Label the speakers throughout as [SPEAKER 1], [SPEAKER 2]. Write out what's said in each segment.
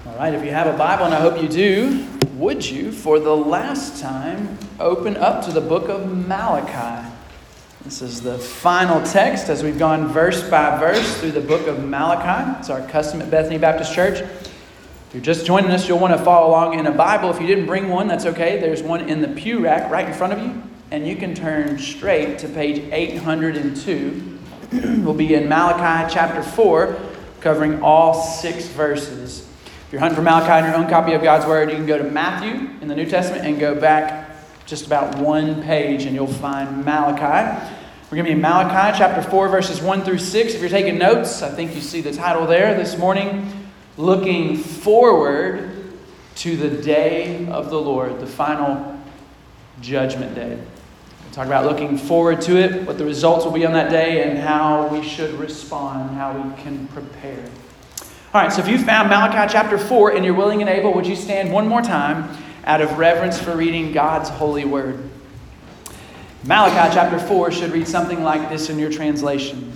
[SPEAKER 1] All right, if you have a Bible, and I hope you do, would you, for the last time, open up to the book of Malachi? This is the final text as we've gone verse by verse through the book of Malachi. It's our custom at Bethany Baptist Church. If you're just joining us, you'll want to follow along in a Bible. If you didn't bring one, that's okay. There's one in the pew rack right in front of you, and you can turn straight to page 802. We'll be in Malachi chapter 4, covering all 6 verses. If you're hunting for Malachi in your own copy of God's Word, you can go to Matthew in the New Testament and go back just about one page and you'll find Malachi. We're going to be in Malachi chapter 4, verses 1 through 6. If you're taking notes, I think you see the title there this morning, Looking Forward to the Day of the Lord, the final judgment day. We'll talk about looking forward to it, what the results will be on that day, and how we should respond, how we can prepare. All right, so if you found Malachi chapter 4 and you're willing and able, would you stand one more time out of reverence for reading God's holy word? Malachi chapter 4 should read something like this in your translation.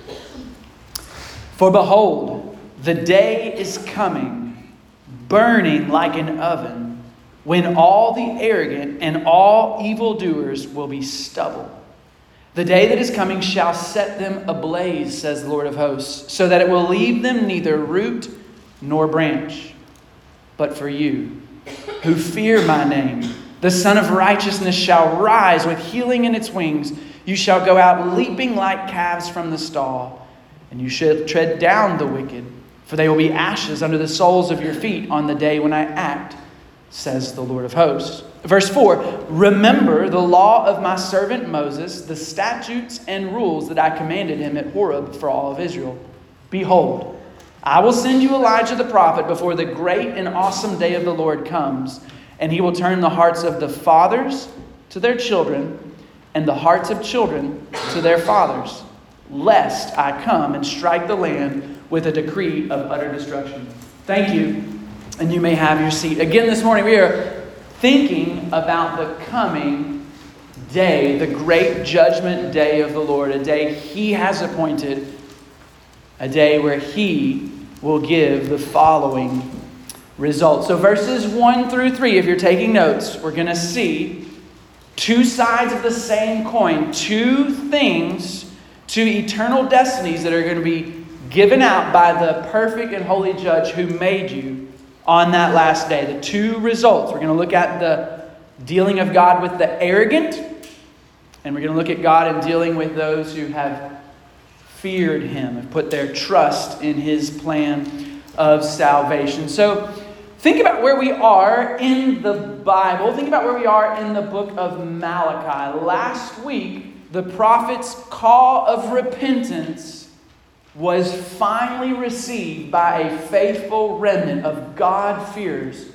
[SPEAKER 1] For behold, the day is coming, burning like an oven, when all the arrogant and all evildoers will be stubble. The day that is coming shall set them ablaze, says the Lord of hosts, so that it will leave them neither root nor branch. But for you, who fear my name, the Son of Righteousness shall rise with healing in its wings. You shall go out leaping like calves from the stall, and you shall tread down the wicked, for they will be ashes under the soles of your feet on the day when I act, says the Lord of hosts. Verse 4, remember the law of my servant Moses, the statutes and rules that I commanded him at Horeb for all of Israel. Behold, I will send you Elijah the prophet before the great and awesome day of the Lord comes, and he will turn the hearts of the fathers to their children, and the hearts of children to their fathers, lest I come and strike the land with a decree of utter destruction. Thank you, and you may have your seat. Again this morning we are thinking about the coming day, the great judgment day of the Lord, a day He has appointed, a day where He will give the following results. So verses 1 through 3, if you're taking notes, we're going to see two sides of the same coin, two things, two eternal destinies that are going to be given out by the perfect and holy judge who made you on that last day. The two results. We're going to look at the dealing of God with the arrogant, and we're going to look at God in dealing with those who have feared Him and put their trust in His plan of salvation. So think about where we are in the Bible. Think about where we are in the book of Malachi. Last week, the prophet's call of repentance was finally received by a faithful remnant of God-fearers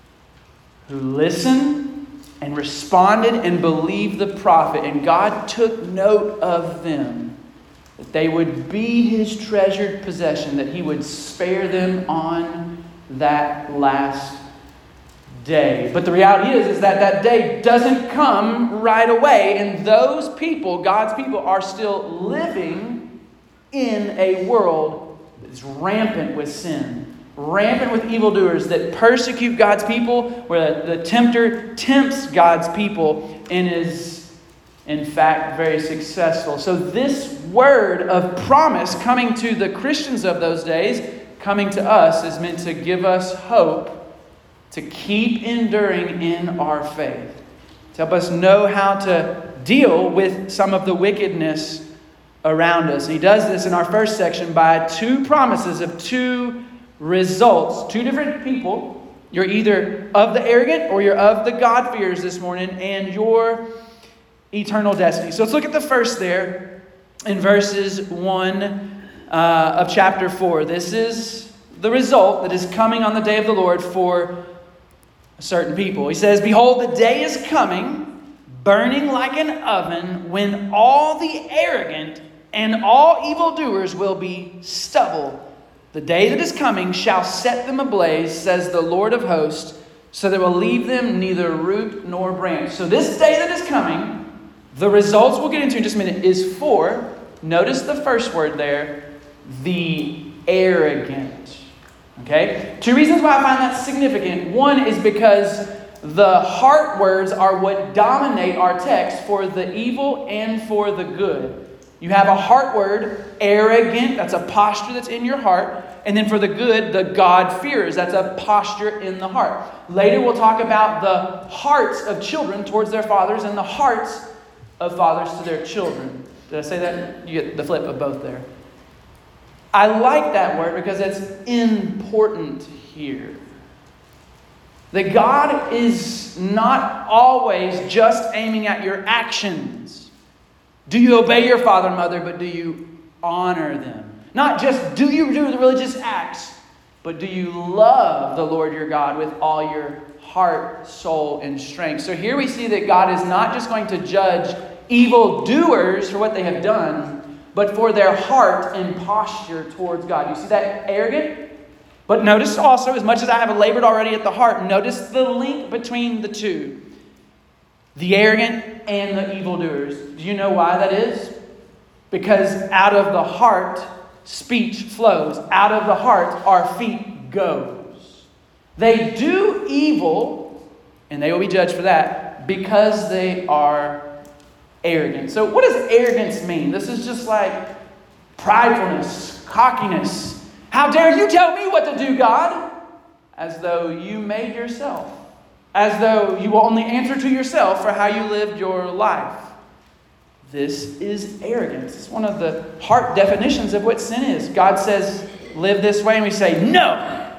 [SPEAKER 1] who listened and responded and believed the prophet. And God took note of them, that they would be His treasured possession, that He would spare them on that last day. But the reality is that that day doesn't come right away. And those people, God's people, are still living in a world that's rampant with sin, rampant with evildoers that persecute God's people, where the tempter tempts God's people and is, in fact, very successful. So this word of promise coming to the Christians of those days, coming to us, is meant to give us hope to keep enduring in our faith, to help us know how to deal with some of the wickedness around us. And He does this in our first section by two promises of two results. Two different people. You're either of the arrogant or you're of the God-fearers this morning, and your eternal destiny. So let's look at the first there in verses 1 of chapter 4. This is the result that is coming on the day of the Lord for certain people. He says, behold, the day is coming, burning like an oven, when all the arrogant and all evildoers will be stubble. The day that is coming shall set them ablaze, says the Lord of hosts, so that will leave them neither root nor branch. So this day that is coming, the results we'll get into in just a minute, is for, notice the first word there, the arrogant. Okay? Two reasons why I find that significant. One is because the heart words are what dominate our text for the evil and for the good. You have a heart word, arrogant, that's a posture that's in your heart. And then for the good, the God-fearers, that's a posture in the heart. Later we'll talk about the hearts of children towards their fathers and the hearts of fathers to their children. Did I say that? You get the flip of both there. I like that word because it's important here. That God is not always just aiming at your actions. Do you obey your father and mother, but do you honor them? Not just do you do the religious acts, but do you love the Lord your God with all your heart, soul, and strength? So here we see that God is not just going to judge evildoers for what they have done, but for their heart and posture towards God. You see that? Arrogant. But notice also, as much as I have labored already at the heart, notice the link between the two. The arrogant and the evildoers. Do you know why that is? Because out of the heart, speech flows. Out of the heart, our feet goes. They do evil, and they will be judged for that, because they are arrogant. So what does arrogance mean? This is just like pridefulness, cockiness. How dare you tell me what to do, God? As though you made yourself. As though you will only answer to yourself for how you lived your life. This is arrogance. It's one of the heart definitions of what sin is. God says, live this way, and we say, no.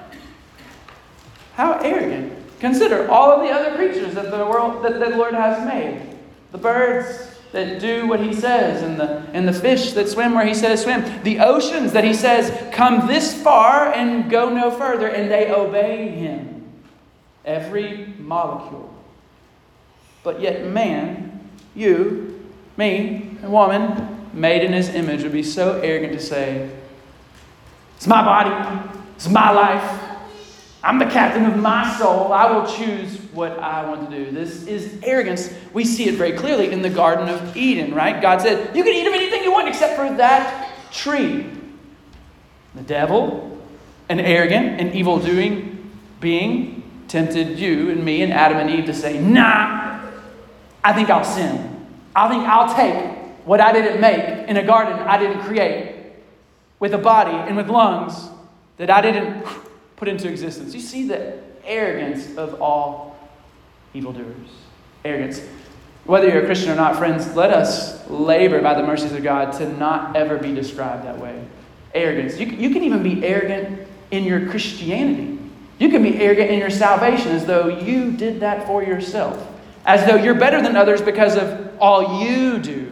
[SPEAKER 1] How arrogant. Consider all of the other creatures that the world that the Lord has made. The birds that do what He says, and the fish that swim where He says swim. The oceans that He says, come this far and go no further, and they obey Him. Every molecule. But yet man, you, me, a woman, made in His image, would be so arrogant to say, it's my body, it's my life, I'm the captain of my soul, I will choose what I want to do. This is arrogance. We see it very clearly in the Garden of Eden, right? God said, you can eat of anything you want except for that tree. The devil, an arrogant and evil-doing being, tempted you and me and Adam and Eve to say, nah, I think I'll sin. I think I'll take what I didn't make in a garden I didn't create, with a body and with lungs that I didn't put into existence. You see the arrogance of all evildoers. Arrogance. Whether you're a Christian or not, friends, let us labor by the mercies of God to not ever be described that way. Arrogance. You can even be arrogant in your Christianity. You can be arrogant in your salvation as though you did that for yourself. As though you're better than others because of all you do.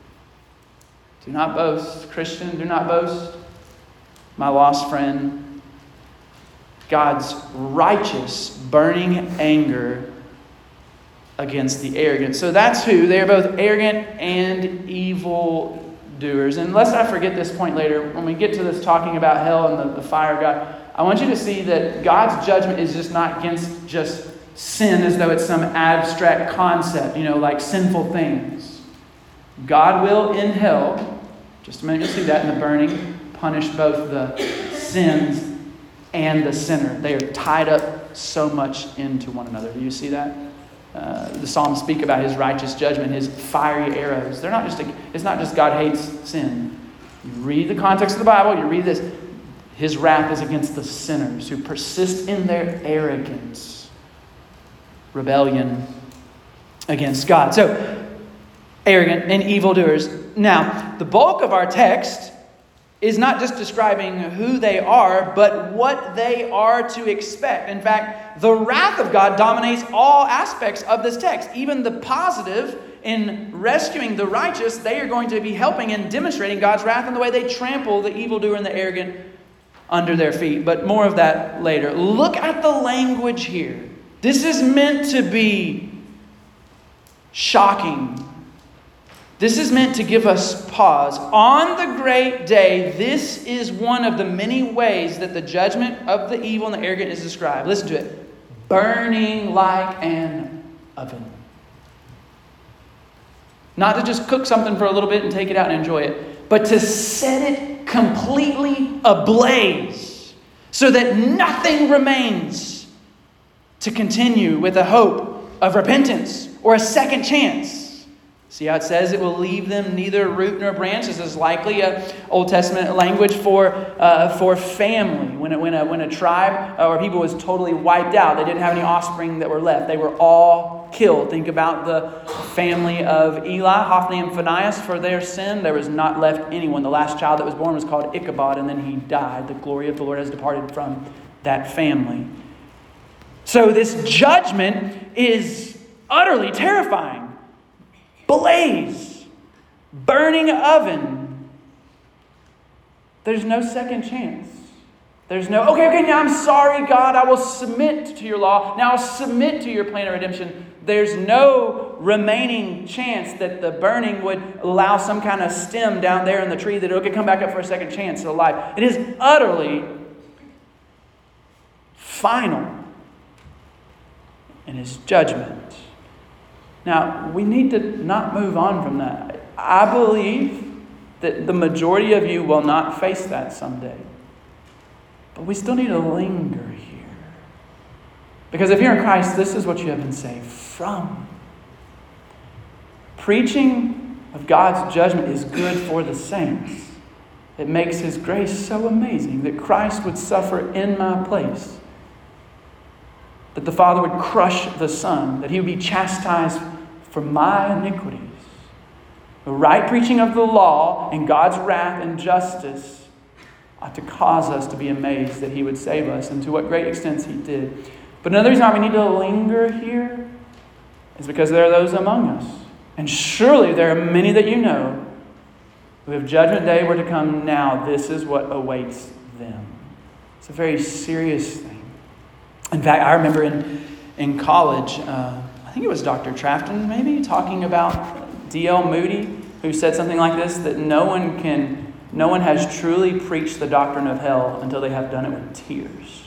[SPEAKER 1] Do not boast, Christian. Do not boast, my lost friend. God's righteous, burning anger against the arrogant. So that's who. They are both arrogant and evil doers. And lest I forget this point later, when we get to this talking about hell and the fire of God, I want you to see that God's judgment is just not against just sin as though it's some abstract concept, like sinful things. God will in hell, just a minute you'll see that in the burning, punish both the sins and the sinner. They are tied up so much into one another. Do you see that? The Psalms speak about His righteous judgment, His fiery arrows. It's not just God hates sin. You read the context of the Bible, you read this. His wrath is against the sinners who persist in their arrogance, rebellion against God. So, arrogant and evildoers. Now, the bulk of our text is not just describing who they are, but what they are to expect. In fact, the wrath of God dominates all aspects of this text. Even the positive in rescuing the righteous, they are going to be helping and demonstrating God's wrath in the way they trample the evildoer and the arrogant under their feet. But more of that later. Look at the language here. This is meant to be shocking. This is meant to give us pause. On the great day, this is one of the many ways that the judgment of the evil and the arrogant is described. Listen to it. Burning like an oven. Not to just cook something for a little bit and take it out and enjoy it, but to set it completely ablaze. so that nothing remains to continue with a hope of repentance or a second chance. See how it says it will leave them neither root nor branch. This is likely a Old Testament language for family. When a tribe or people was totally wiped out, they didn't have any offspring that were left. They were all killed. Think about the family of Eli, Hophni, and Phinehas. For their sin, there was not left anyone. The last child that was born was called Ichabod, and then he died. The glory of the Lord has departed from that family. So this judgment is utterly terrifying. Blaze, burning oven. There's no second chance. There's no, okay, now I'm sorry, God, I will submit to your law. Now I'll submit to your plan of redemption. There's no remaining chance that the burning would allow some kind of stem down there in the tree that it could come back up for a second chance of life. It is utterly final in his judgment. Now, we need to not move on from that. I believe that the majority of you will not face that someday. But we still need to linger here. Because if you're in Christ, this is what you have been saved from. Preaching of God's judgment is good for the saints. It makes his grace so amazing that Christ would suffer in my place. That the Father would crush the Son, that he would be chastised for my iniquities. The right preaching of the law and God's wrath and justice ought to cause us to be amazed that he would save us, and to what great extent he did. But another reason why we need to linger here is because there are those among us, and surely there are many that you know, who if judgment day were to come now, this is what awaits them. It's a very serious thing. In fact, I remember in college, I think it was Dr. Trafton maybe, talking about D.L. Moody, who said something like this, that no one has truly preached the doctrine of hell until they have done it with tears.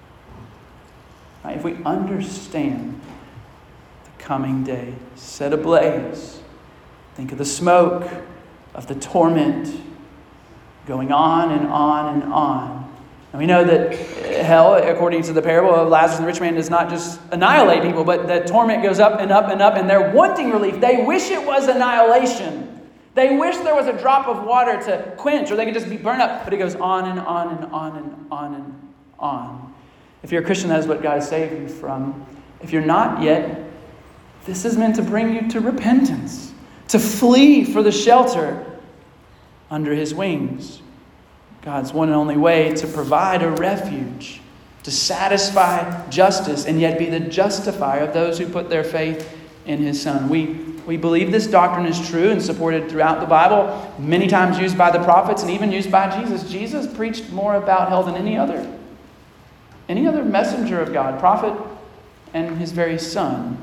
[SPEAKER 1] Right? If we understand the coming day set ablaze, think of the smoke of the torment going on and on and on. And we know that hell, according to the parable of Lazarus and the rich man, does not just annihilate people, but the torment goes up and up and up, and they're wanting relief. They wish it was annihilation. They wish there was a drop of water to quench, or they could just be burned up. But it goes on and on and on and on and on. If you're a Christian, that is what God has saved you from. If you're not yet, this is meant to bring you to repentance, to flee for the shelter under his wings. God's one and only way to provide a refuge, to satisfy justice, and yet be the justifier of those who put their faith in his Son. We believe this doctrine is true and supported throughout the Bible, many times used by the prophets and even used by Jesus. Jesus preached more about hell than any other messenger of God, prophet, and his very Son.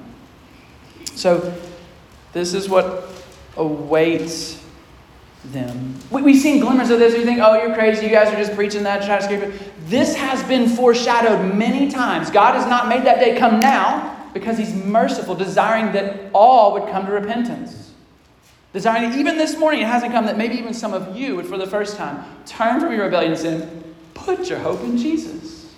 [SPEAKER 1] So this is what awaits them. We've seen glimmers of this. You think, oh, you're crazy. You guys are just preaching that to try to escape it. This has been foreshadowed many times. God has not made that day come now because he's merciful, desiring that all would come to repentance. Desiring that even this morning it hasn't come, that maybe even some of you would for the first time turn from your rebellion and sin, put your hope in Jesus.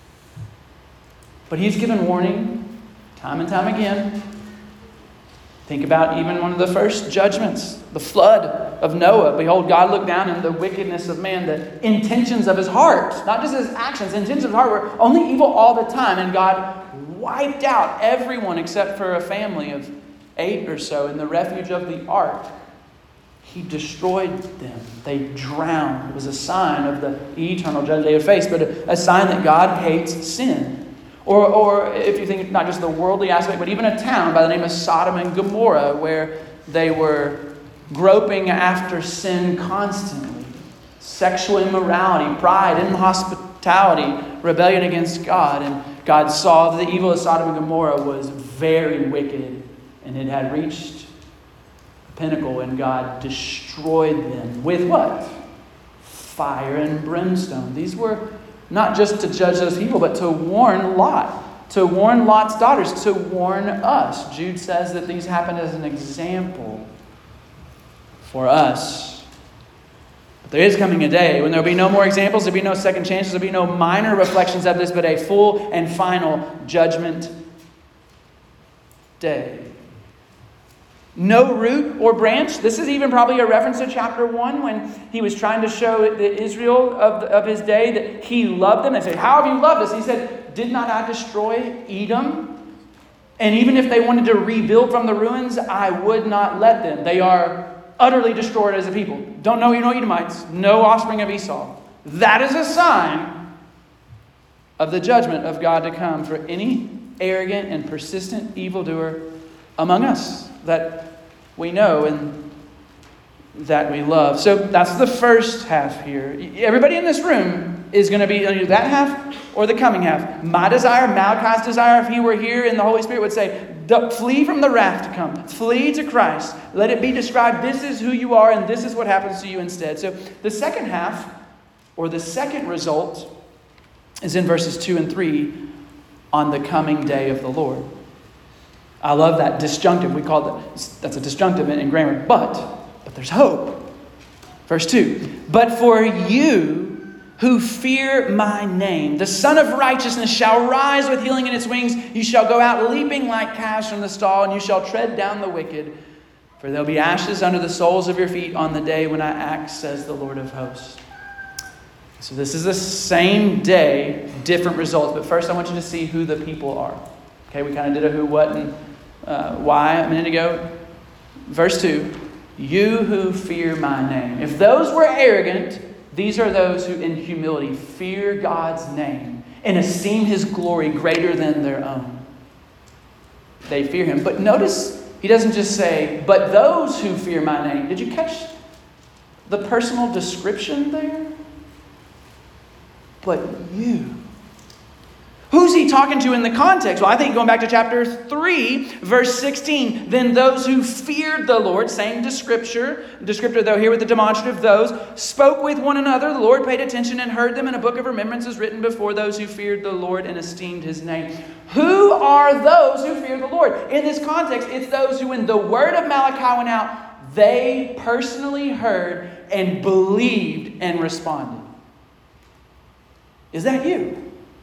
[SPEAKER 1] But he's given warning time and time again. Think about even one of the first judgments, the flood of Noah. Behold, God looked down in the wickedness of man, the intentions of his heart, not just his actions, intentions of his heart were only evil all the time. And God wiped out everyone except for a family of 8 or so in the refuge of the ark. He destroyed them. They drowned. It was a sign of the eternal judgment they would face, but a sign that God hates sin. Or if you think not just the worldly aspect, but even a town by the name of Sodom and Gomorrah, where they were groping after sin constantly. Sexual immorality, pride, inhospitality, rebellion against God. And God saw that the evil of Sodom and Gomorrah was very wicked, and it had reached the pinnacle, and God destroyed them with what? Fire and brimstone. These were not just to judge those people, but to warn Lot, to warn Lot's daughters, to warn us. Jude says that these happened as an example for us. There is coming a day when there will be no more examples, there will be no second chances, there will be no minor reflections of this, but a full and final judgment day. No root or branch. This is even probably a reference to chapter 1 when he was trying to show the Israel of his day that he loved them. They said, how have you loved us? He said, did not I destroy Edom? And even if they wanted to rebuild from the ruins, I would not let them. They are utterly destroyed as a people. Don't know Edomites. No offspring of Esau. That is a sign of the judgment of God to come for any arrogant and persistent evildoer among us that we know and that we love. So that's the first half here. Everybody in this room is going to be either that half or the coming half. My desire, Malachi's desire, if he were here and the Holy Spirit would say, flee from the wrath to come. Flee to Christ. Let it be described, this is who you are and this is what happens to you instead. So the second half, or the second result, is in verses 2 and 3 on the coming day of the Lord. I love that disjunctive. We call that's a disjunctive in grammar. But there's hope. Verse 2. But for you who fear my name, the Son of Righteousness shall rise with healing in its wings. You shall go out leaping like calves from the stall, and you shall tread down the wicked. For there'll be ashes under the soles of your feet on the day when I act, says the Lord of hosts. So this is the same day, different results. But first I want you to see who the people are. Okay, we kind of did a who, what, and why a minute ago. Verse 2, you who fear my name. If those were arrogant, these are those who in humility fear God's name and esteem his glory greater than their own. They fear him. But notice he doesn't just say, but those who fear my name. Did you catch the personal description there? But you. Who's he talking to in the context? Well, I think going back to chapter 3, verse 16. Then those who feared the Lord, same descriptor though here with the demonstrative, those, spoke with one another. The Lord paid attention and heard them, and a book of remembrances written before those who feared the Lord and esteemed his name. Who are those who fear the Lord? In this context, it's those who when the word of Malachi went out, they personally heard and believed and responded. Is that you?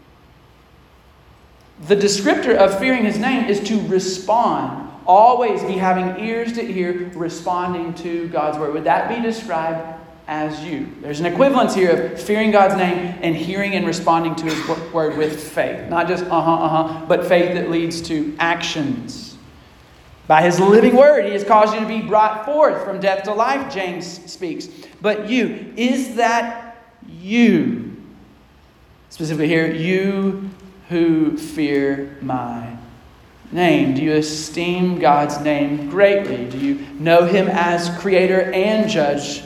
[SPEAKER 1] The descriptor of fearing his name is to respond. Always be having ears to hear, responding to God's word. Would that be described as you? There's an equivalence here of fearing God's name and hearing and responding to his word with faith. Not just but faith that leads to actions. By his living word, he has caused you to be brought forth from death to life, James speaks. But you, is that you? Specifically here, you who fear my name. Do you esteem God's name greatly? Do you know him as creator and judge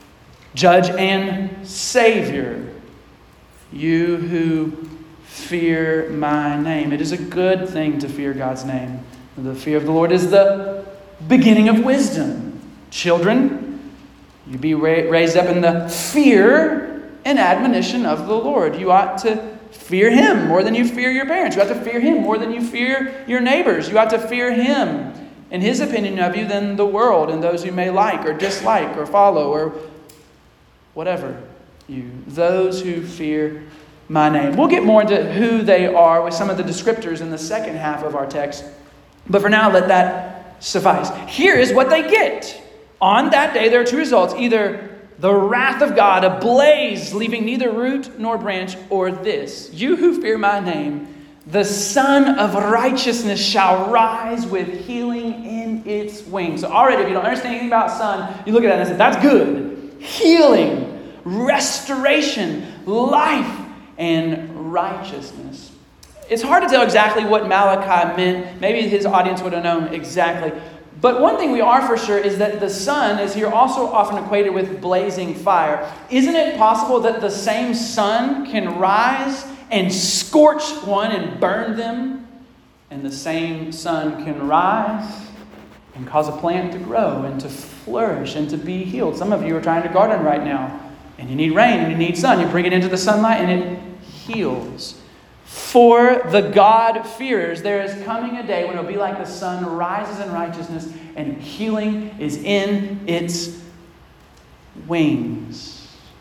[SPEAKER 1] and savior? You who fear my name. It is a good thing to fear God's name. The fear of the Lord is the beginning of wisdom. Children, you be raised up in the fear and admonition of the Lord. You ought to fear him more than you fear your parents. You ought to fear him more than you fear your neighbors. You ought to fear him and his opinion of you than the world and those you may like or dislike or follow or whatever you. Those who fear my name. We'll get more into who they are with some of the descriptors in the second half of our text. But for now, let that suffice. Here is what they get. On that day, there are two results. Either the wrath of God ablaze, leaving neither root nor branch, or this. You who fear my name, the Son of Righteousness shall rise with healing in its wings. So already, if you don't understand anything about Son, you look at that and say, that's good. Healing, restoration, life, and righteousness. It's hard to tell exactly what Malachi meant. Maybe his audience would have known exactly. But one thing we are for sure is that the sun is here also often equated with blazing fire. Isn't it possible that the same sun can rise and scorch one and burn them? And the same sun can rise and cause a plant to grow and to flourish and to be healed. Some of you are trying to garden right now. And you need rain and you need sun. You bring it into the sunlight and it heals. For the God-fearers, there is coming a day when it will be like the sun rises in righteousness and healing is in its wings.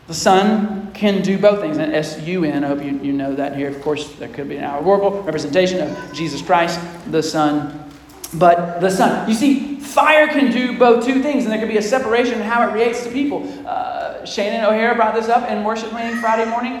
[SPEAKER 1] The Son can do both things. And S-U-N, I hope you know that here. Of course, there could be an allegorical representation of Jesus Christ, the Son. But the Son. You see, fire can do both two things, and there could be a separation in how it relates to people. Shannon O'Hara brought this up in worship meeting Friday morning.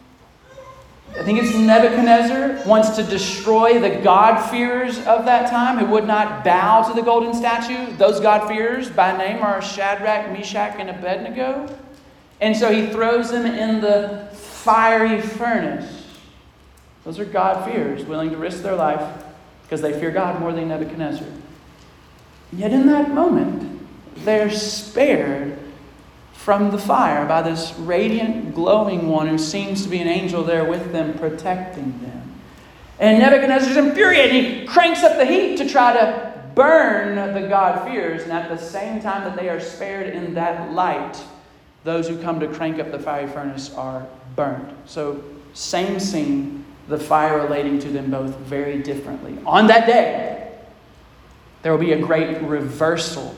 [SPEAKER 1] I think it's Nebuchadnezzar wants to destroy the God-fearers of that time who would not bow to the golden statue. Those God-fearers by name are Shadrach, Meshach, and Abednego. And so he throws them in the fiery furnace. Those are God-fearers, willing to risk their life because they fear God more than Nebuchadnezzar. And yet in that moment, they're spared from the fire by this radiant, glowing one who seems to be an angel there with them, protecting them. And Nebuchadnezzar's infuriated. He cranks up the heat to try to burn the God-fearers. And at the same time that they are spared in that light, those who come to crank up the fiery furnace are burned. So, same scene, the fire relating to them both very differently. On that day, there will be a great reversal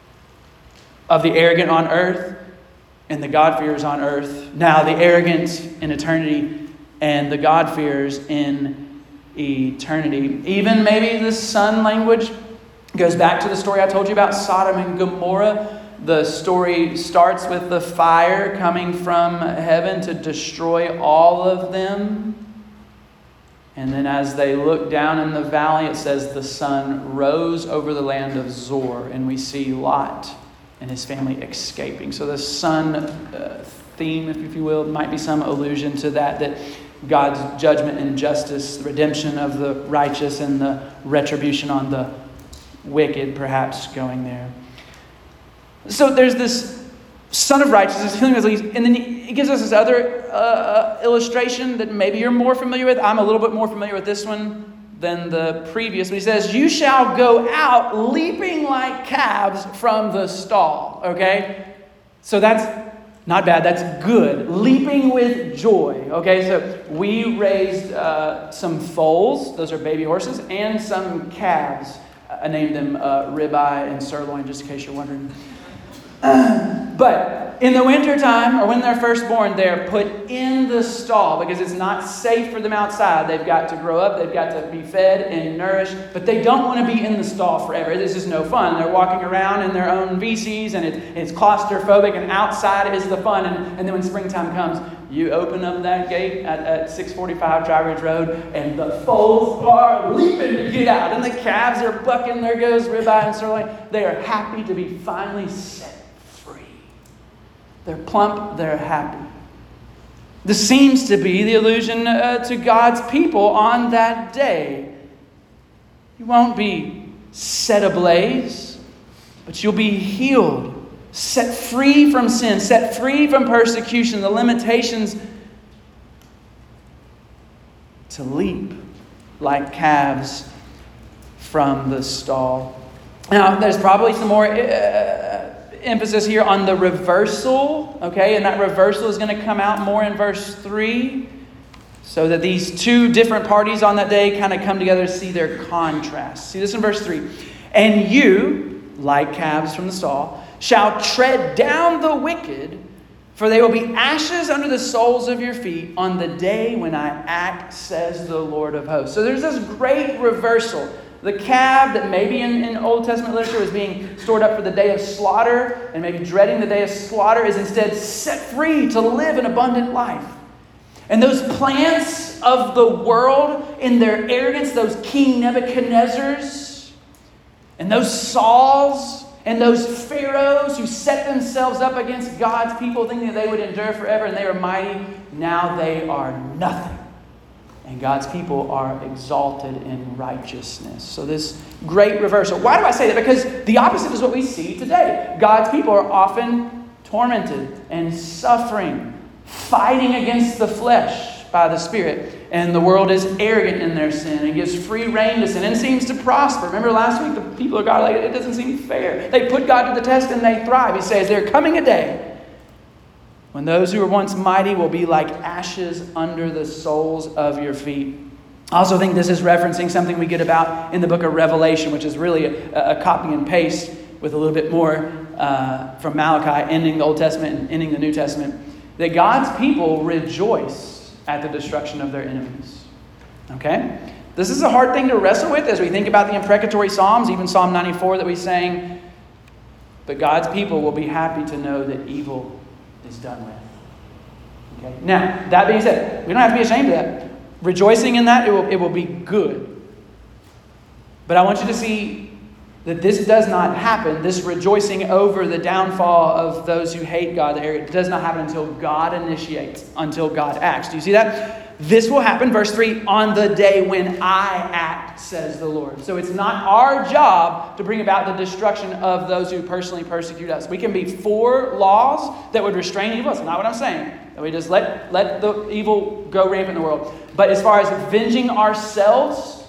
[SPEAKER 1] of the arrogant on earth and the God-fearers on earth. Now the arrogant in eternity and the God-fearers in eternity. Even maybe the Son language goes back to the story I told you about Sodom and Gomorrah. The story starts with the fire coming from heaven to destroy all of them. And then as they look down in the valley, it says the sun rose over the land of Zor. And we see Lot and his family escaping. So the sun theme, if you will, might be some allusion to that God's judgment and justice, the redemption of the righteous and the retribution on the wicked, perhaps going there. So there's this Son of Righteousness, healing of disease, and then it gives us this other illustration that maybe you're more familiar with. I'm a little bit more familiar with this one than the previous. But he says, you shall go out leaping like calves from the stall. Okay? So that's not bad. That's good. Leaping with joy. Okay? So we raised some foals. Those are baby horses. And some calves. I named them ribeye and sirloin, just in case you're wondering. But in the wintertime, or when they're first born, they're put in the stall because it's not safe for them outside. They've got to grow up, they've got to be fed and nourished, but they don't want to be in the stall forever. This is no fun. They're walking around in their own feces, and it's claustrophobic, and outside is the fun. And then when springtime comes, you open up that gate at 645 Dry Ridge Road, and the foals are leaping to get out, and the calves are bucking. There goes ribeye and sirloin. They are happy to be finally set. They're plump, they're happy. This seems to be the allusion to God's people on that day. You won't be set ablaze, but you'll be healed, set free from sin, set free from persecution, the limitations to leap like calves from the stall. Now, there's probably some more emphasis here on the reversal, okay? And that reversal is going to come out more in verse 3, so that these two different parties on that day kind of come together to see their contrast. See this in verse 3. And you, like calves from the stall, shall tread down the wicked, for they will be ashes under the soles of your feet on the day when I act, says the Lord of hosts. So there's this great reversal. The calf that maybe in Old Testament literature was being stored up for the day of slaughter and maybe dreading the day of slaughter is instead set free to live an abundant life. And those plants of the world in their arrogance, those King Nebuchadnezzars and those Sauls and those Pharaohs who set themselves up against God's people thinking that they would endure forever and they were mighty, now they are nothing. And God's people are exalted in righteousness. So this great reversal. Why do I say that? Because the opposite is what we see today. God's people are often tormented and suffering, fighting against the flesh by the Spirit. And the world is arrogant in their sin and gives free rein to sin and seems to prosper. Remember last week, the people of God are like, it doesn't seem fair. They put God to the test and they thrive. He says, there coming a day when those who were once mighty will be like ashes under the soles of your feet. I also think this is referencing something we get about in the book of Revelation, which is really a copy and paste with a little bit more from Malachi, ending the Old Testament and ending the New Testament. that God's people rejoice at the destruction of their enemies. Okay? This is a hard thing to wrestle with as we think about the imprecatory Psalms, even Psalm 94 that we sang. But God's people will be happy to know that evil is done with. Okay? Now, that being said, we don't have to be ashamed of that. Rejoicing in that, it will be good. But I want you to see that this does not happen. This rejoicing over the downfall of those who hate God, it does not happen until God initiates, until God acts. Do you see that? This will happen, verse 3, on the day when I act, says the Lord. So it's not our job to bring about the destruction of those who personally persecute us. We can be for laws that would restrain evil. That's not what I'm saying. That we just let the evil go rampant in the world. But as far as avenging ourselves,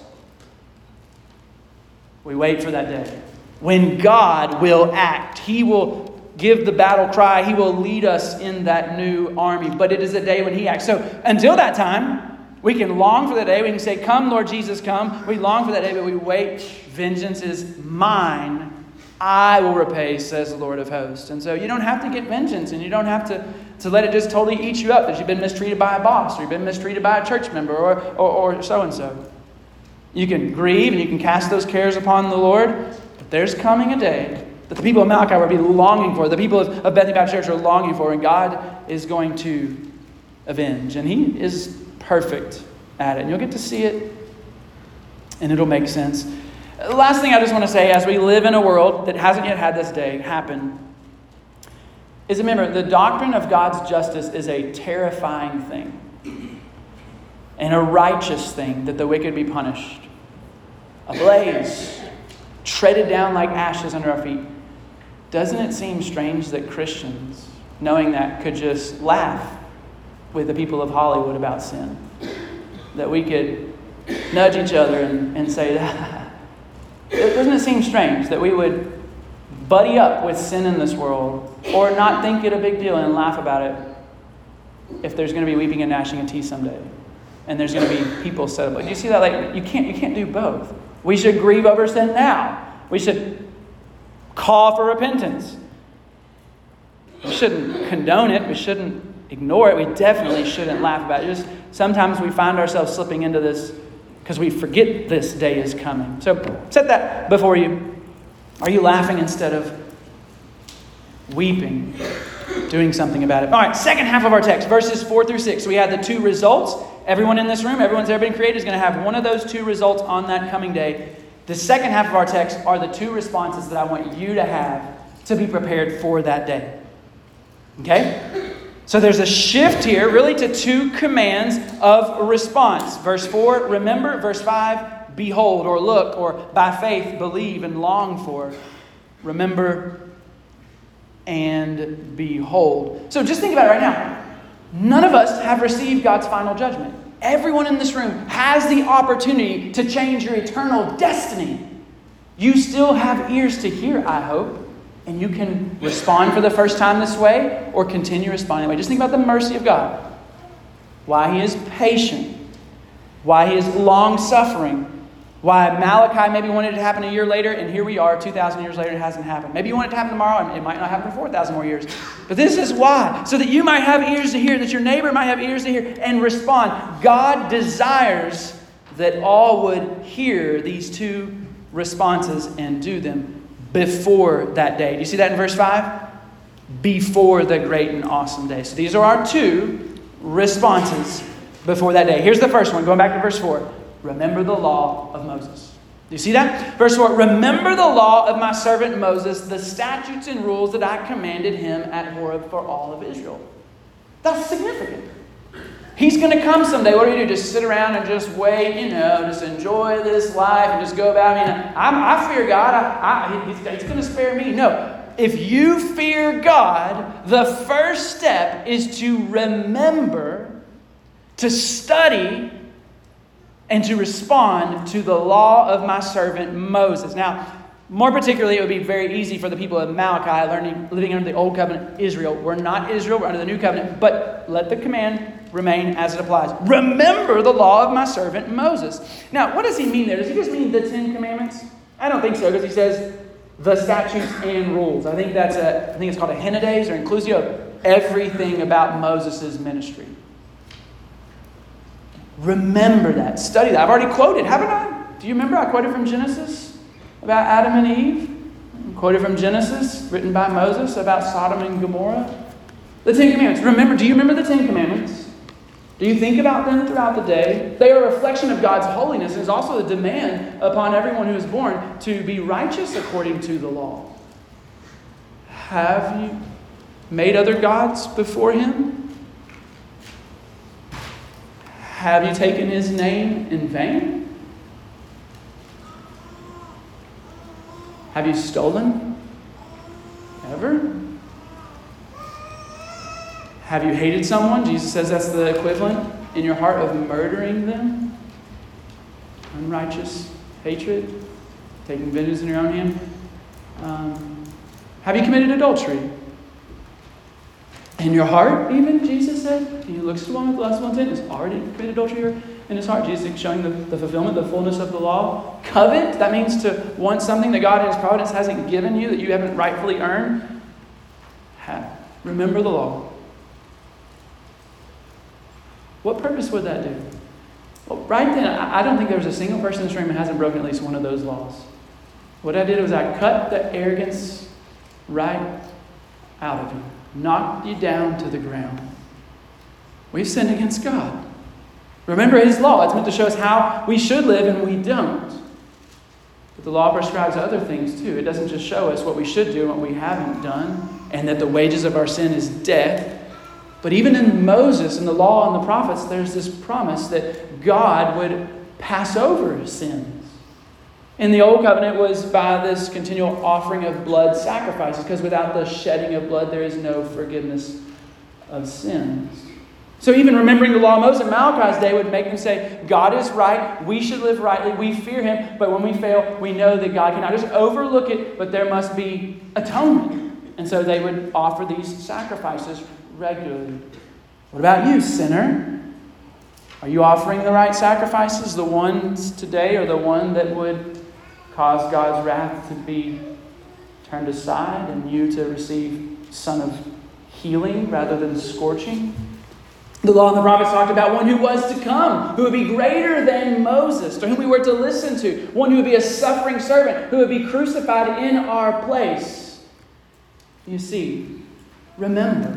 [SPEAKER 1] we wait for that day when God will act. He will give the battle cry. He will lead us in that new army. But it is a day when He acts. So until that time, we can long for the day. We can say, "Come, Lord Jesus, come." We long for that day, but we wait. Vengeance is mine. I will repay, says the Lord of hosts. And so you don't have to get vengeance, and you don't have to let it just totally eat you up that you've been mistreated by a boss, or you've been mistreated by a church member, or so-and-so. You can grieve and you can cast those cares upon the Lord. But there's coming a day that the people of Malachi will be longing for. The people of Bethany Baptist Church are longing for. And God is going to avenge. And He is perfect at it. And you'll get to see it. And it'll make sense. The last thing I just want to say, as we live in a world that hasn't yet had this day happen, is remember, the doctrine of God's justice is a terrifying thing. And a righteous thing, that the wicked be punished. Ablaze, treaded down like ashes under our feet. Doesn't it seem strange that Christians, knowing that, could just laugh with the people of Hollywood about sin? That we could nudge each other and say that. Doesn't it seem strange that we would buddy up with sin in this world, or not think it a big deal and laugh about it, if there's going to be weeping and gnashing of teeth someday? And there's going to be people set up. Do you see that? Like, you can't do both. We should grieve over sin now. We should call for repentance. We shouldn't condone it. We shouldn't ignore it. We definitely shouldn't laugh about it. Just sometimes we find ourselves slipping into this because we forget this day is coming. So set that before you. Are you laughing instead of weeping? Doing something about it. All right, second half of our text, verses 4 through 6. So we had the two results. Everyone in this room, everyone's ever been created, is going to have one of those two results on that coming day. The second half of our text are the two responses that I want you to have to be prepared for that day. Okay? So there's a shift here, really, to two commands of response. Verse 4, remember. Verse 5, behold or look, or by faith believe and long for. Remember and behold. So just think about it right now. None of us have received God's final judgment. Everyone in this room has the opportunity to change your eternal destiny. You still have ears to hear, I hope. And you can respond for the first time this way, or continue responding that way. Just think about the mercy of God. Why He is patient. Why He is long-suffering. Why Malachi maybe wanted it to happen a year later, and here we are 2,000 years later, it hasn't happened. Maybe you want it to happen tomorrow, and it might not happen for 4,000 more years. But this is why. So that you might have ears to hear, that your neighbor might have ears to hear, and respond. God desires that all would hear these two responses and do them before that day. Do you see that in verse 5? Before the great and awesome day. So these are our two responses before that day. Here's the first one, going back to verse 4. Remember the law of Moses. Do you see that? Verse 4, remember the law of my servant Moses, the statutes and rules that I commanded him at Horeb for all of Israel. That's significant. He's going to come someday. What do? Just sit around and just wait, just enjoy this life and just go about. I fear God. He's going to spare me. No. If you fear God, the first step is to remember, to study, and to respond to the law of my servant Moses. Now, more particularly, it would be very easy for the people of Malachi living under the old covenant Israel. We're not Israel, we're under the new covenant, but let the command remain as it applies. Remember the law of my servant Moses. Now, what does he mean there? Does he just mean the 10 Commandments? I don't think so, because he says the statutes and rules. I think it's called a henodes or inclusio. everything about Moses' ministry. Remember that. Study that. I've already quoted, haven't I? Do you remember I quoted from Genesis about Adam and Eve? I quoted from Genesis, written by Moses, about Sodom and Gomorrah. The Ten Commandments. Remember, do you remember the Ten Commandments? Do you think about them throughout the day? They are a reflection of God's holiness and is also a demand upon everyone who is born to be righteous according to the law. Have you made other gods before Him? Have you taken His name in vain? Have you stolen? Ever? Have you hated someone? Jesus says that's the equivalent in your heart of murdering them. Unrighteous hatred, taking vengeance in your own hand. Have you committed adultery? In your heart, even, Jesus said. He looks at the one with lustful intent, has already committed adultery here in his heart. Jesus is showing the fulfillment, the fullness of the law. Covet, that means to want something that God in His providence hasn't given you, that you haven't rightfully earned. Remember the law. What purpose would that do? Well, right then, I don't think there's a single person in this room who hasn't broken at least one of those laws. What I did was I cut the arrogance right out of you. Knocked you down to the ground. We've sinned against God. Remember His law. It's meant to show us how we should live, and we don't. But the law prescribes other things too. It doesn't just show us what we should do and what we haven't done, and that the wages of our sin is death. But even in Moses and the law and the prophets, there's this promise that God would pass over sins. In the Old Covenant was by this continual offering of blood sacrifices, because without the shedding of blood, there is no forgiveness of sins. So even remembering the law of Moses in Malachi's day would make them say, God is right, we should live rightly, we fear Him, but when we fail, we know that God cannot just overlook it, but there must be atonement. And so they would offer these sacrifices regularly. What about you, sinner? Are you offering the right sacrifices? The ones today or the one that would cause God's wrath to be turned aside and you to receive Son of healing rather than scorching? The law and the prophets talked about one who was to come, who would be greater than Moses, to whom we were to listen to, one who would be a suffering servant, who would be crucified in our place. You see, remember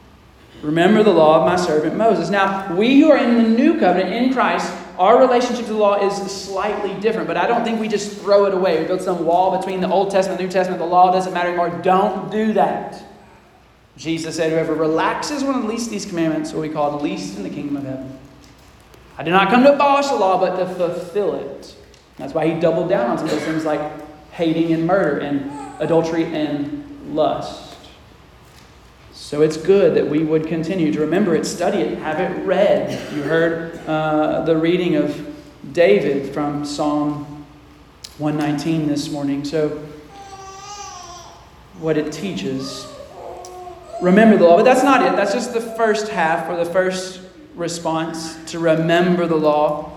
[SPEAKER 1] the law of my servant Moses. Now, we who are in the new covenant in Christ, our relationship to the law is slightly different, but I don't think we just throw it away. We build some wall between the Old Testament and the New Testament. The law doesn't matter anymore. Don't do that. Jesus said, whoever relaxes one of the least of these commandments will be called least in the kingdom of heaven. I did not come to abolish the law, but to fulfill it. That's why He doubled down on some of those things like hating and murder and adultery and lust. So it's good that we would continue to remember it, study it, have it read. You heard the reading of David from Psalm 119 this morning. So what it teaches. Remember the law, but that's not it. That's just the first half, or the first response, to remember the law.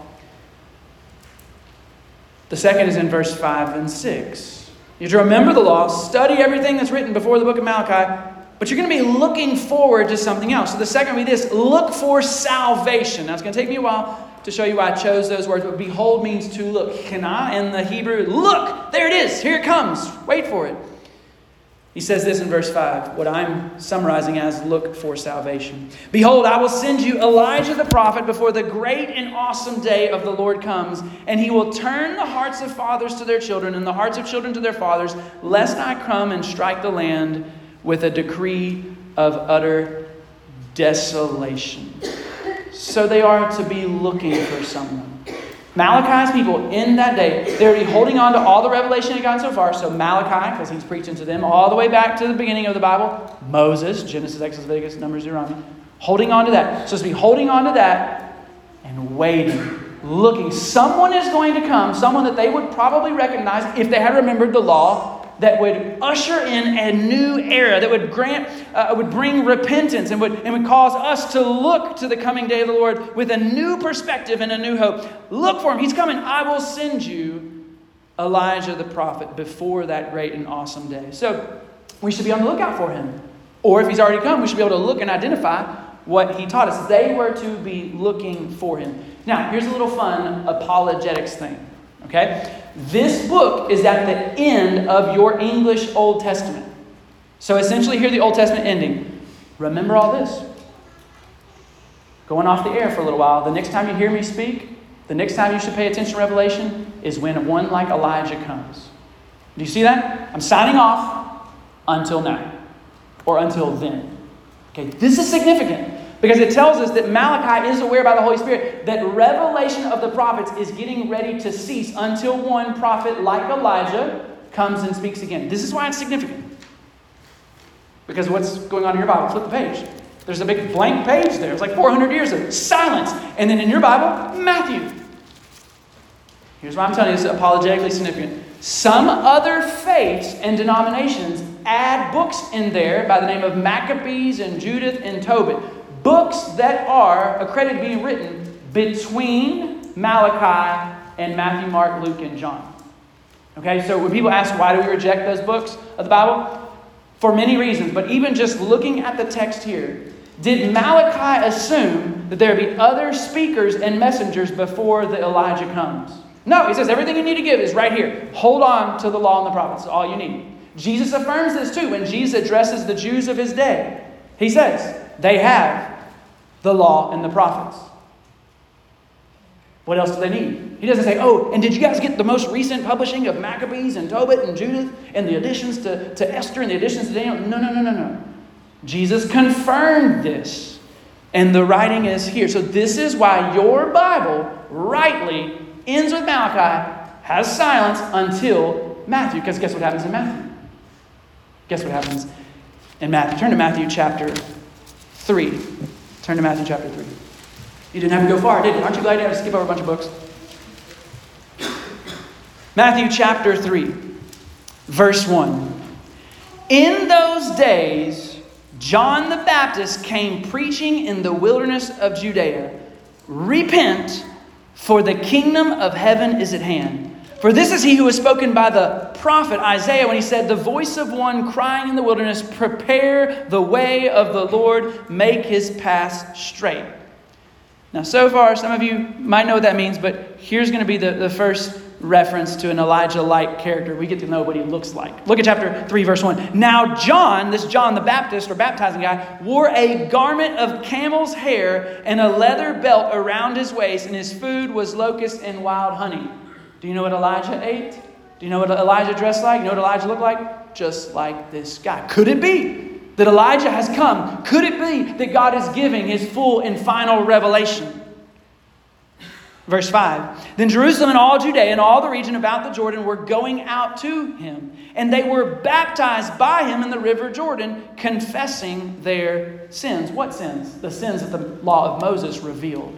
[SPEAKER 1] The second is in verse 5 and 6. You have to remember the law, study everything that's written before the book of Malachi, but you're going to be looking forward to something else. So the second will be this: look for salvation. Now it's going to take me a while to show you why I chose those words, but behold means to look. Kana in the Hebrew, look, there it is, here it comes, wait for it. He says this in verse 5, what I'm summarizing as look for salvation. Behold, I will send you Elijah the prophet before the great and awesome day of the Lord comes, and he will turn the hearts of fathers to their children and the hearts of children to their fathers, lest I come and strike the land with a decree of utter desolation. So they are to be looking for someone. Malachi's people in that day, they would be holding on to all the revelation they've gotten so far. So Malachi, because he's preaching to them, all the way back to the beginning of the Bible. Moses, Genesis, Exodus, Leviticus, Numbers, Deuteronomy. Holding on to that. So it's to be holding on to that and waiting, looking. Someone is going to come, someone that they would probably recognize if they had remembered the law, that would usher in a new era, that would would bring repentance and would cause us to look to the coming day of the Lord with a new perspective and a new hope. Look for him. He's coming. I will send you Elijah the prophet before that great and awesome day. So we should be on the lookout for him. Or if he's already come, we should be able to look and identify what he taught us. They were to be looking for him. Now, here's a little fun apologetics thing. Okay? This book is at the end of your English Old Testament. So essentially, hear the Old Testament ending. Remember all this. Going off the air for a little while. The next time you hear me speak, the next time you should pay attention to Revelation is when one like Elijah comes. Do you see that? I'm signing off until now. Or until then. Okay, this is significant because it tells us that Malachi is aware by the Holy Spirit that revelation of the prophets is getting ready to cease until one prophet like Elijah comes and speaks again. This is why it's significant. Because what's going on in your Bible? Flip the page. There's a big blank page there. It's like 400 years of silence. And then in your Bible, Matthew. Here's why I'm telling you this is apologetically significant. Some other faiths and denominations add books in there by the name of Maccabees and Judith and Tobit. Books that are accredited to be written between Malachi and Matthew, Mark, Luke, and John. Okay, so when people ask why do we reject those books of the Bible? For many reasons, but even just looking at the text here, did Malachi assume that there would be other speakers and messengers before the Elijah comes? No, he says everything you need to give is right here. Hold on to the law and the prophets. All you need. Jesus affirms this too when Jesus addresses the Jews of his day. He says, they have the law and the prophets. What else do they need? He doesn't say, oh, and did you guys get the most recent publishing of Maccabees and Tobit and Judith and the additions to Esther and the additions to Daniel? No. Jesus confirmed this. And the writing is here. So this is why your Bible rightly ends with Malachi, has silence until Matthew. Because guess what happens in Matthew? Guess what happens in Matthew? Turn to Matthew chapter 3. Turn to Matthew chapter 3. You didn't have to go far, did you? Aren't you glad you had to skip over a bunch of books? Matthew chapter 3, verse 1. In those days, John the Baptist came preaching in the wilderness of Judea. Repent, for the kingdom of heaven is at hand. For this is he who was spoken by the prophet Isaiah when he said, the voice of one crying in the wilderness, prepare the way of the Lord, make his paths straight. Now, so far, some of you might know what that means, but here's going to be the first reference to an Elijah-like character. We get to know what he looks like. Look at chapter 3, verse 1. Now John, this John the Baptist or baptizing guy, wore a garment of camel's hair and a leather belt around his waist, and his food was locusts and wild honey. Do you know what Elijah ate? Do you know what Elijah dressed like? You know what Elijah looked like? Just like this guy. Could it be that Elijah has come? Could it be that God is giving his full and final revelation? Verse 5. Then Jerusalem and all Judea and all the region about the Jordan were going out to him. And they were baptized by him in the river Jordan, confessing their sins. What sins? The sins that the law of Moses revealed.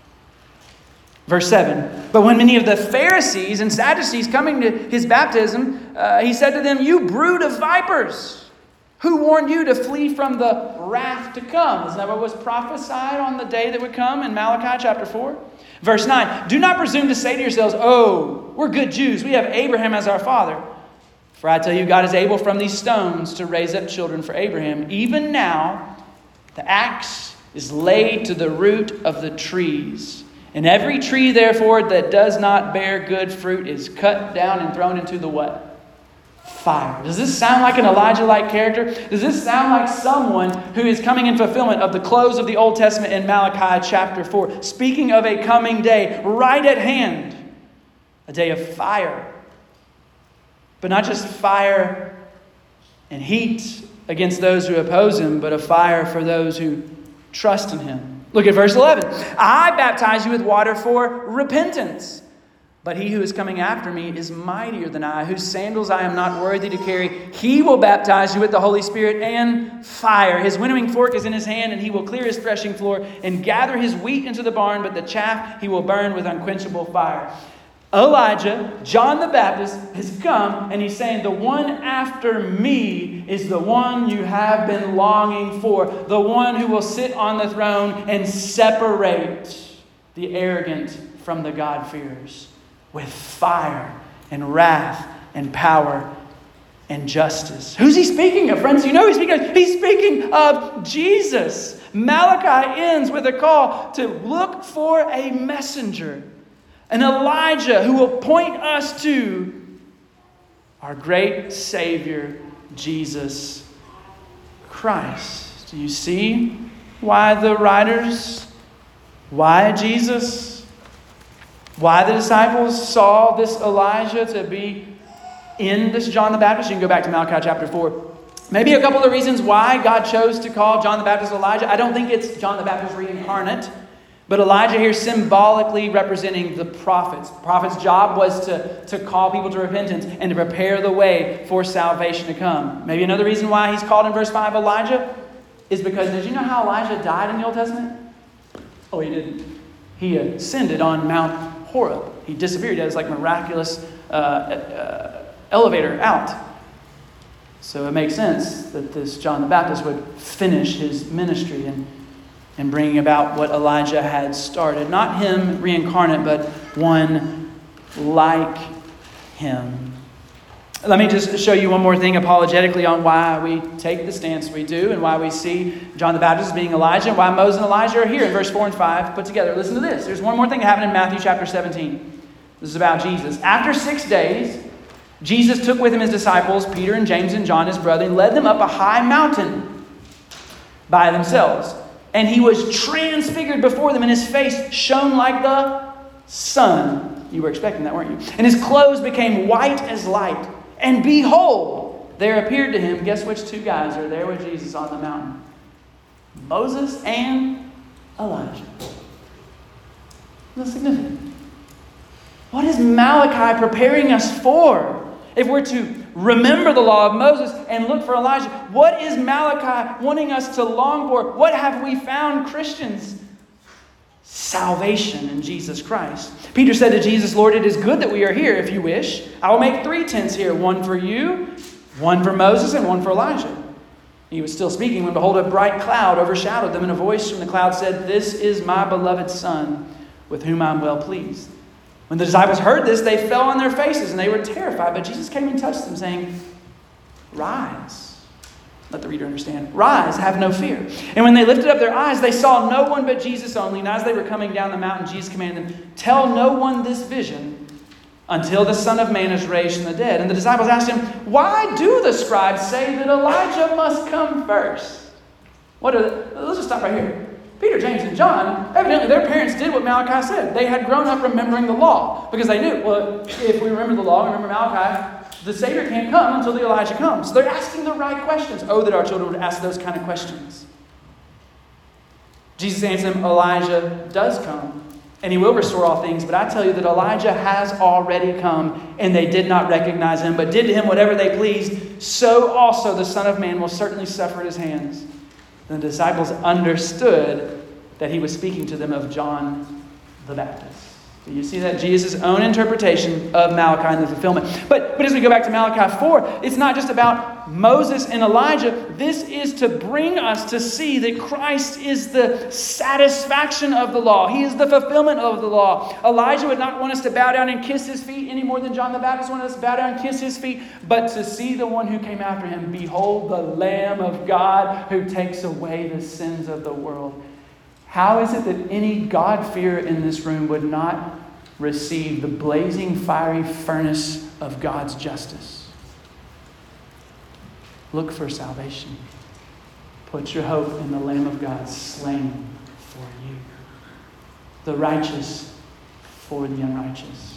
[SPEAKER 1] Verse 7. But when many of the Pharisees and Sadducees coming to his baptism, he said to them, you brood of vipers, who warned you to flee from the wrath to come? Isn't that what was prophesied on the day that would come in Malachi chapter 4? Verse 9, do not presume to say to yourselves, oh, we're good Jews. We have Abraham as our father. For I tell you, God is able from these stones to raise up children for Abraham. Even now, the axe is laid to the root of the trees. And every tree, therefore, that does not bear good fruit is cut down and thrown into the what? Fire. Does this sound like an Elijah-like character? Does this sound like someone who is coming in fulfillment of the close of the Old Testament in Malachi chapter 4? Speaking of a coming day right at hand, a day of fire. But not just fire and heat against those who oppose him, but a fire for those who trust in him. Look at verse 11. I baptize you with water for repentance. But he who is coming after me is mightier than I, whose sandals I am not worthy to carry. He will baptize you with the Holy Spirit and fire. His winnowing fork is in his hand, and he will clear his threshing floor and gather his wheat into the barn, but the chaff he will burn with unquenchable fire. Elijah, John the Baptist, has come, and he's saying, the one after me is the one you have been longing for, the one who will sit on the throne and separate the arrogant from the God-fearers. With fire and wrath and power and justice. Who's he speaking of, friends? You know he's speaking of. He's speaking of Jesus. Malachi ends with a call to look for a messenger, an Elijah who will point us to our great Savior, Jesus Christ. Do you see why the writers, why Jesus, why the disciples saw this Elijah to be in this John the Baptist? You can go back to Malachi chapter 4. Maybe a couple of reasons why God chose to call John the Baptist Elijah. I don't think it's John the Baptist reincarnate, but Elijah here symbolically representing the prophets. The prophet's job was to call people to repentance and to prepare the way for salvation to come. Maybe another reason why he's called in verse 5 Elijah is because, did you know how Elijah died in the Old Testament? Oh, he didn't. He ascended on Mount Horeb. He disappeared. He had this miraculous elevator out. So it makes sense that this John the Baptist would finish his ministry and bringing about what Elijah had started. Not him reincarnate, but one like him. Let me just show you one more thing apologetically on why we take the stance we do and why we see John the Baptist as being Elijah and why Moses and Elijah are here in verse 4 and 5 put together. Listen to this. There's one more thing that happened in Matthew chapter 17. This is about Jesus. After 6 days, Jesus took with him his disciples, Peter and James and John, his brother, and led them up a high mountain by themselves. And he was transfigured before them, and his face shone like the sun. You were expecting that, weren't you? And his clothes became white as light. And behold, there appeared to him, guess which two guys are there with Jesus on the mountain? Moses and Elijah. That's significant. What is Malachi preparing us for? If we're to remember the law of Moses and look for Elijah, what is Malachi wanting us to long for? What have we found, Christians? Salvation in Jesus Christ. Peter said to Jesus, Lord, it is good that we are here. If you wish, I will make 3 tents here, one for you, one for Moses, and one for Elijah. He was still speaking when, behold, a bright cloud overshadowed them, and a voice from the cloud said, This is my beloved Son, with whom I am well pleased. When the disciples heard this, they fell on their faces, and they were terrified. But Jesus came and touched them, saying, Rise. Let the reader understand. Rise, have no fear. And when they lifted up their eyes, they saw no one but Jesus only. And as they were coming down the mountain, Jesus commanded them, Tell no one this vision until the Son of Man is raised from the dead. And the disciples asked him, Why do the scribes say that Elijah must come first? Let's just stop right here. Peter, James, and John, evidently their parents did what Malachi said. They had grown up remembering the law because they knew, well, if we remember the law, remember Malachi, the Savior can't come until the Elijah comes. So they're asking the right questions. Oh, that our children would ask those kind of questions. Jesus answered them, Elijah does come, and he will restore all things. But I tell you that Elijah has already come, and they did not recognize him, but did to him whatever they pleased. So also the Son of Man will certainly suffer at his hands. And the disciples understood that he was speaking to them of John the Baptist. Do you see that? Jesus' own interpretation of Malachi and the fulfillment. But as we go back to Malachi 4, it's not just about Moses and Elijah. This is to bring us to see that Christ is the satisfaction of the law. He is the fulfillment of the law. Elijah would not want us to bow down and kiss his feet any more than John the Baptist wanted us to bow down and kiss his feet, but to see the one who came after him. Behold, the Lamb of God who takes away the sins of the world. How is it that any God-fearer in this room would not receive the blazing, fiery furnace of God's justice? Look for salvation. Put your hope in the Lamb of God slain for you. The righteous for the unrighteous.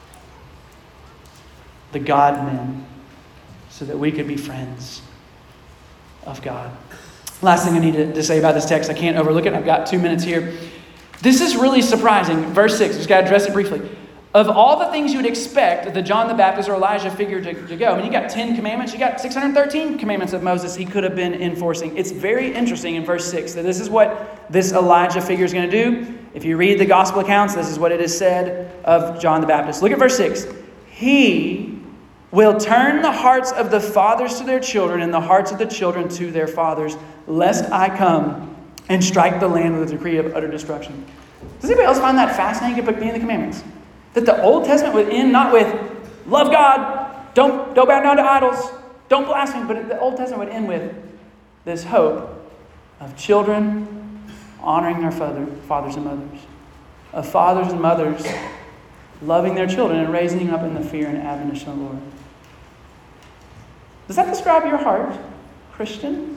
[SPEAKER 1] The God-men, so that we could be friends of God. Last thing I need to say about this text, I can't overlook it. I've got 2 minutes here. This is really surprising. Verse 6, just got to address it briefly. Of all the things you would expect the John the Baptist or Elijah figure to go, I mean, you got 10 commandments, you got 613 commandments of Moses he could have been enforcing. It's very interesting in verse 6 that this is what this Elijah figure is going to do. If you read the gospel accounts, this is what it is said of John the Baptist. Look at verse 6. He will turn the hearts of the fathers to their children and the hearts of the children to their fathers, lest I come and strike the land with a decree of utter destruction. Does anybody else find that fascinating to being the commandments? That the Old Testament would end not with love God, don't bow down to idols, Don't blaspheme. But the Old Testament would end with this hope of children honoring their fathers and mothers, of fathers and mothers loving their children and raising them up in the fear and admonition of the Lord. Does that describe your heart, Christian?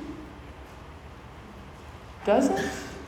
[SPEAKER 1] Does it?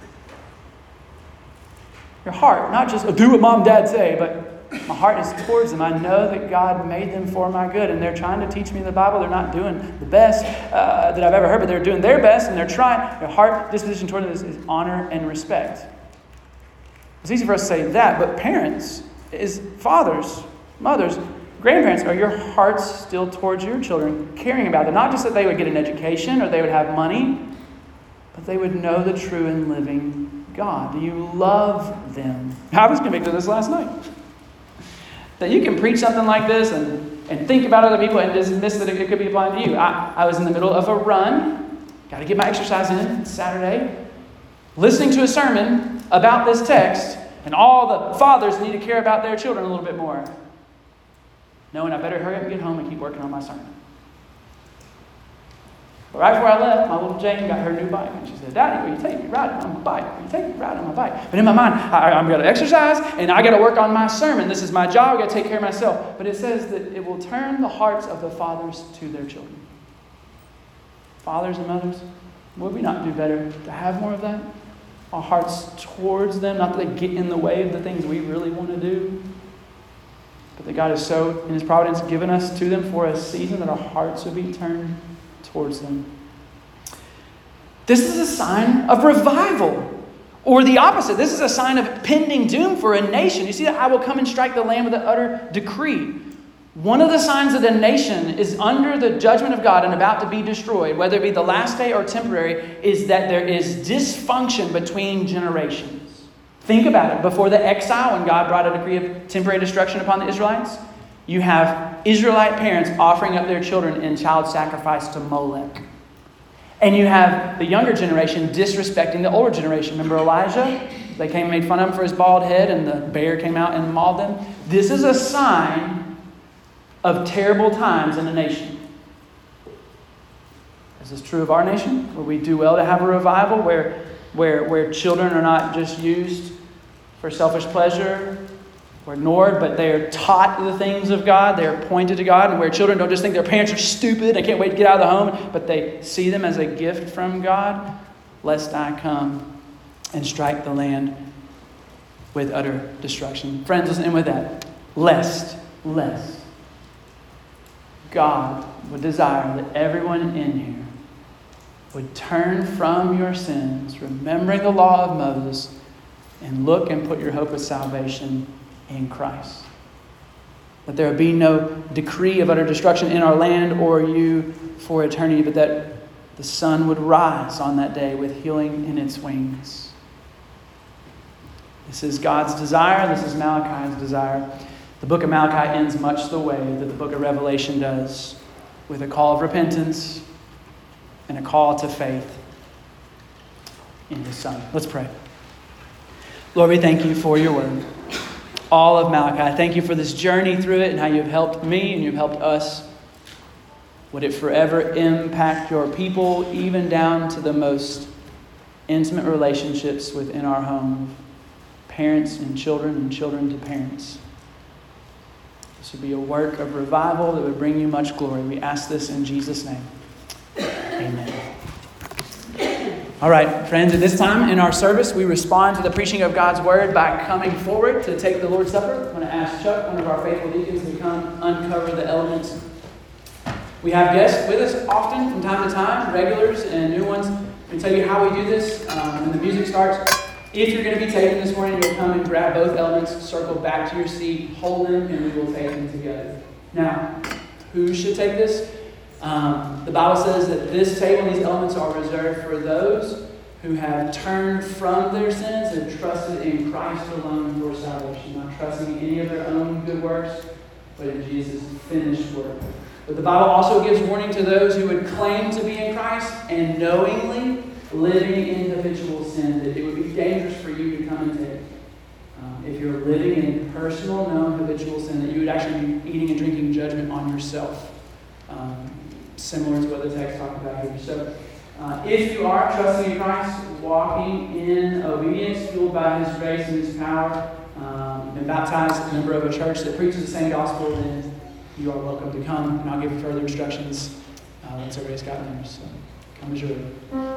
[SPEAKER 1] Your heart, not just do what mom and dad say, but my heart is towards them. I know that God made them for my good, and they're trying to teach me the Bible. They're not doing the best that I've ever heard, but they're doing their best, and they're trying. Their heart disposition toward them is honor and respect. It's easy for us to say that, but parents, is fathers, mothers, grandparents, are your hearts still towards your children, caring about them? Not just that they would get an education or they would have money, but they would know the true and living God. Do you love them? I was convicted of this last night. That you can preach something like this and think about other people and dismiss that it could be applying to you. I was in the middle of a run. Got to get my exercise in. It's Saturday. Listening to a sermon about this text, and all the fathers need to care about their children a little bit more. Knowing I better hurry up and get home and keep working on my sermon. But right before I left, my little Jane got her new bike. And she said, Daddy, will you take me riding on my bike? Will you take me riding on my bike? But in my mind, I'm going to exercise and I got to work on my sermon. This is my job. I got to take care of myself. But it says that it will turn the hearts of the fathers to their children. Fathers and mothers, would we not do better to have more of that? Our hearts towards them, not that they get in the way of the things we really want to do, but that God is so, in His providence, given us to them for a season that our hearts would be turned towards them. This is a sign of revival. Or the opposite. This is a sign of pending doom for a nation. You see that I will come and strike the land with an utter decree. One of the signs that a nation is under the judgment of God and about to be destroyed, whether it be the last day or temporary, is that there is dysfunction between generations. Think about it. Before the exile, when God brought a decree of temporary destruction upon the Israelites, you have Israelite parents offering up their children in child sacrifice to Molech. And you have the younger generation disrespecting the older generation. Remember Elijah? They came and made fun of him for his bald head, and the bear came out and mauled them. This is a sign of terrible times in a nation. Is this true of our nation? Where we do well to have a revival, where children are not just used for selfish pleasure or ignored, but they are taught the things of God. They are pointed to God, and where children don't just think their parents are stupid and can't wait to get out of the home, but they see them as a gift from God. Lest I come and strike the land with utter destruction. Friends, listen in with that. Lest God would desire that everyone in here would turn from your sins, remembering the law of Moses, and look and put your hope of salvation in Christ. That there would be no decree of utter destruction in our land or you for eternity, but that the sun would rise on that day with healing in its wings. This is God's desire. This is Malachi's desire. The book of Malachi ends much the way that the book of Revelation does, with a call of repentance and a call to faith in His Son. Let's pray. Lord, we thank you for your word. All of Malachi. Thank you for this journey through it and how you've helped me and you've helped us. Would it forever impact your people, even down to the most intimate relationships within our home, parents and children to parents. This would be a work of revival that would bring you much glory. We ask this in Jesus' name. Amen. All right, friends, at this time in our service, we respond to the preaching of God's word by coming forward to take the Lord's Supper. I'm going to ask Chuck, one of our faithful deacons, to come uncover the elements. We have guests with us often from time to time, regulars and new ones. I'm going to tell you how we do this when the music starts. If you're going to be taking this morning, you'll come and grab both elements, circle back to your seat, hold them, and we will take them together. Now, who should take this? The Bible says that this table and these elements are reserved for those who have turned from their sins and trusted in Christ alone for salvation, not trusting in any of their own good works, but in Jesus' finished work. But the Bible also gives warning to those who would claim to be in Christ and knowingly living in habitual sin, that it would be dangerous for you to come and take. If you're living in personal, known habitual sin, that you would actually be eating and drinking judgment on yourself. similar to what the text talked about here. So, if you are trusting in Christ, walking in obedience, fueled by His grace and His power, you've been baptized, a member of a church that preaches the same gospel, then you are welcome to come, and I'll give you further instructions once everybody's gotten there. So, come as you are.